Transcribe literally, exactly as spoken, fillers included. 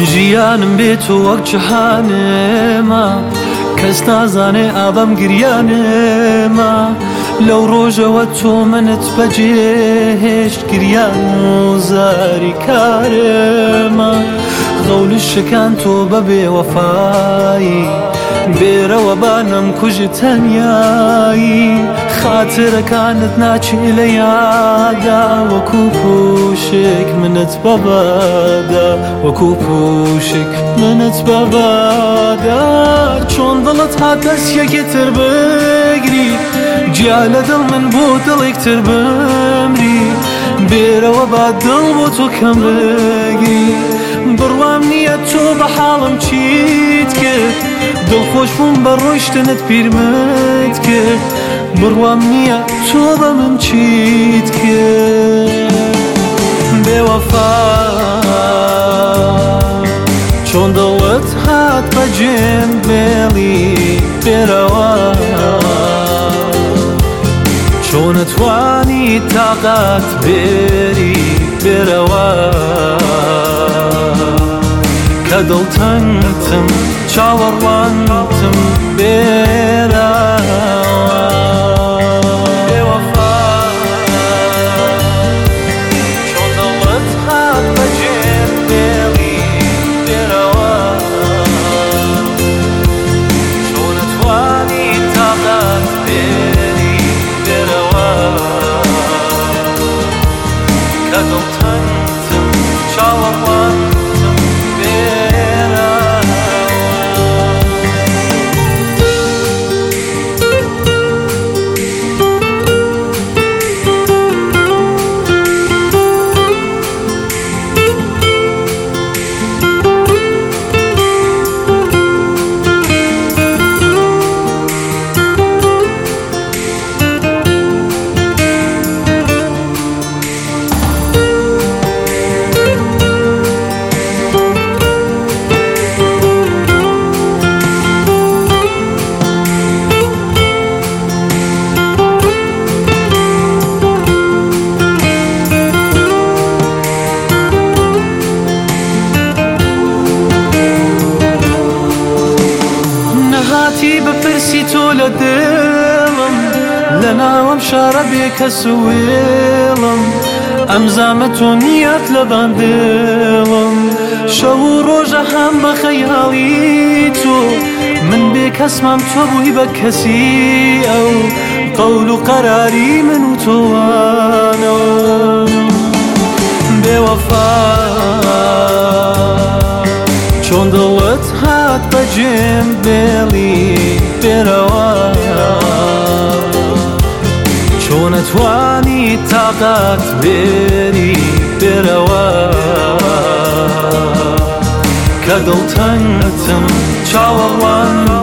ژیانم بێت و وەک جەهانێمە کەس نازانێ ئابەم گریانێمە لەو ڕۆژەوە تۆ منت بەجێهێشت گریان و زاری کارێمە غەول شەکان تۆ بە بێوەفایی بێرەوە بانم کوژی تەنیایی خاترەکانت ناچێ لە یادا وەکوو پووشێک منت بەبادا وەکوو پووشێک منت بەبادا چۆن دڵت هات دەستیەکی تر بگری گیا لە دڵ من بۆ دڵێکتر بمری بێرەوە با دڵ بۆ تۆ کەم بگری بڕوام نییە تۆ بە حاڵم چیت کرد دڵخۆش بووم بە ڕۆیشتنت پیرمت کرد بڕوام نییە تۆ بە من چیت کرد بێوەفا چۆن دڵت هات بەجێم بێڵی بێرەوە چۆن نەتوانی تاقات بێری بێرەوە کە دڵتەنگتم چاوەڕوانتم بێرەوە بێوەفا چۆن دڵت هات بەجێم بێڵی بێرەوە چۆن نەتوانی تاقات بێری بێرەوە کە دڵتەنگتم چاوەڕوانتم بپرسی تۆ لە دڵم لە ناوەم شارە بێکەس وێڵم ئەم زامە تۆ نیەت لە باندڵم شەو و ڕۆژە هەم بە خەیاڵی تۆ من بێکەسمام تۆ بووی بە کەسی ئەو قەول و قەراری من و تۆوانەوە بێوەفا چۆن دڵت هات بەجێم بێڵی بێرەوە چۆن نەتوانی تاقات بێری بێرەوە کە دڵتەنگتم چاوەڕوان